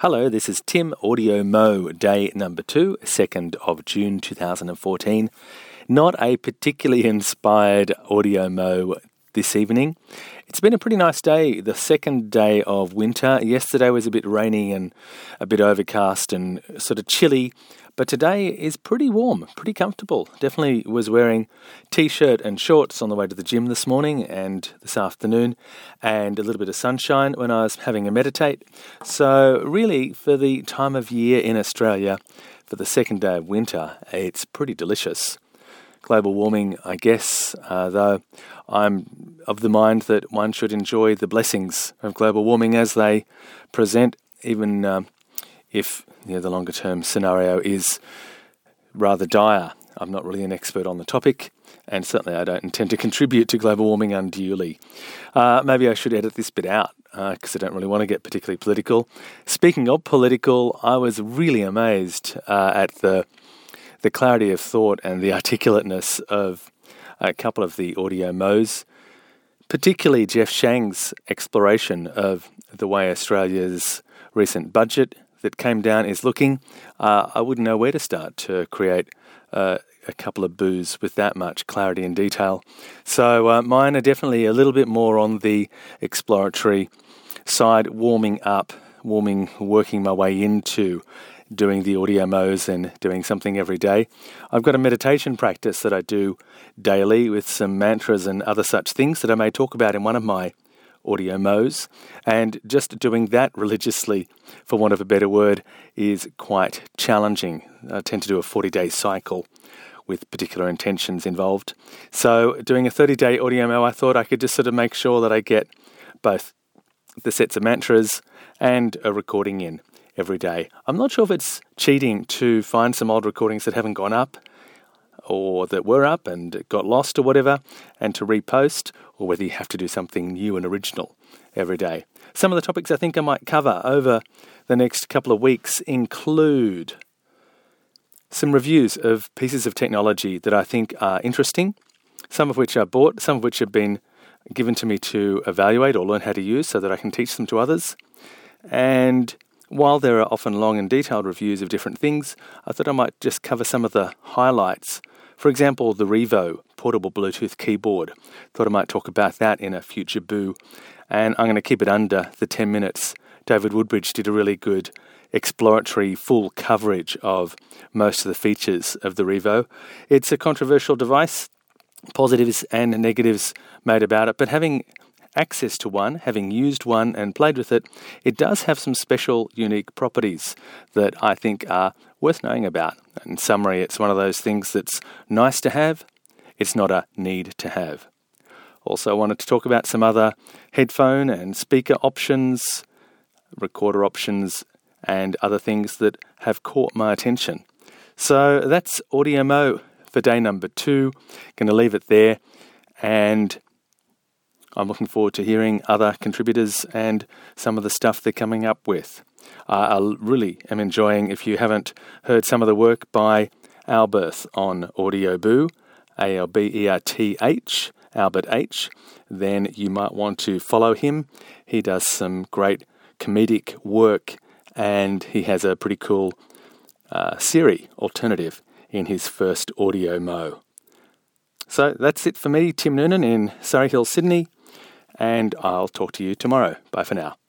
Hello, this is Tim, Audio Mo, day number 2, 2nd of June 2014. Not a particularly inspired Audio Mo this evening. It's been a pretty nice day, the second day of winter. Yesterday was a bit rainy and a bit overcast and sort of chilly, but today is pretty warm, pretty comfortable. Definitely was wearing t-shirt and shorts on the way to the gym this morning and this afternoon, and a little bit of sunshine when I was having a meditate. So really, for the time of year in Australia, for the second day of winter, it's pretty delicious. Global warming, I guess, though I'm of the mind that one should enjoy the blessings of global warming as they present, even if the longer-term scenario is rather dire. I'm not really an expert on the topic, and certainly I don't intend to contribute to global warming unduly. Maybe I should edit this bit out, because I don't really want to get particularly political. Speaking of political, I was really amazed at the clarity of thought and the articulateness of a couple of the Audio Mo's, particularly Jeff Shang's exploration of the way Australia's recent budget that came down is looking. I wouldn't know where to start to create a couple of boos with that much clarity and detail. So mine are definitely a little bit more on the exploratory side, working my way into doing the Audio Mo's and doing something every day. I've got a meditation practice that I do daily with some mantras and other such things that I may talk about in one of my Audio Mo's, and just doing that religiously, for want of a better word, is quite challenging. I tend to do a 40-day cycle with particular intentions involved. So doing a 30-day Audio Mo, I thought I could just sort of make sure that I get both the sets of mantras and a recording in every day. I'm not sure if it's cheating to find some old recordings that haven't gone up or that were up and got lost or whatever, and to repost, or whether you have to do something new and original every day. Some of the topics I think I might cover over the next couple of weeks include some reviews of pieces of technology that I think are interesting, some of which I bought, some of which have been given to me to evaluate or learn how to use so that I can teach them to others. And while there are often long and detailed reviews of different things, I thought I might just cover some of the highlights. For example, the Revo portable Bluetooth keyboard. Thought I might talk about that in a future boo. And I'm going to keep it under the 10 minutes. David Woodbridge did a really good exploratory full coverage of most of the features of the Revo. It's a controversial device, positives and negatives made about it, but having access to one, having used one and played with it, it does have some special, unique properties that I think are worth knowing about. In summary, it's one of those things that's nice to have, it's not a need to have. Also, I wanted to talk about some other headphone and speaker options, recorder options, and other things that have caught my attention. So that's Audio Mo for day number 2. Going to leave it there, and I'm looking forward to hearing other contributors and some of the stuff they're coming up with. I really am enjoying, if you haven't heard some of the work by Alberth on Audio Boo, Alberth, Albert H, then you might want to follow him. He does some great comedic work, and he has a pretty cool Siri alternative in his first Audio Mo. So that's it for me, Tim Noonan in Surrey Hills, Sydney, and I'll talk to you tomorrow. Bye for now.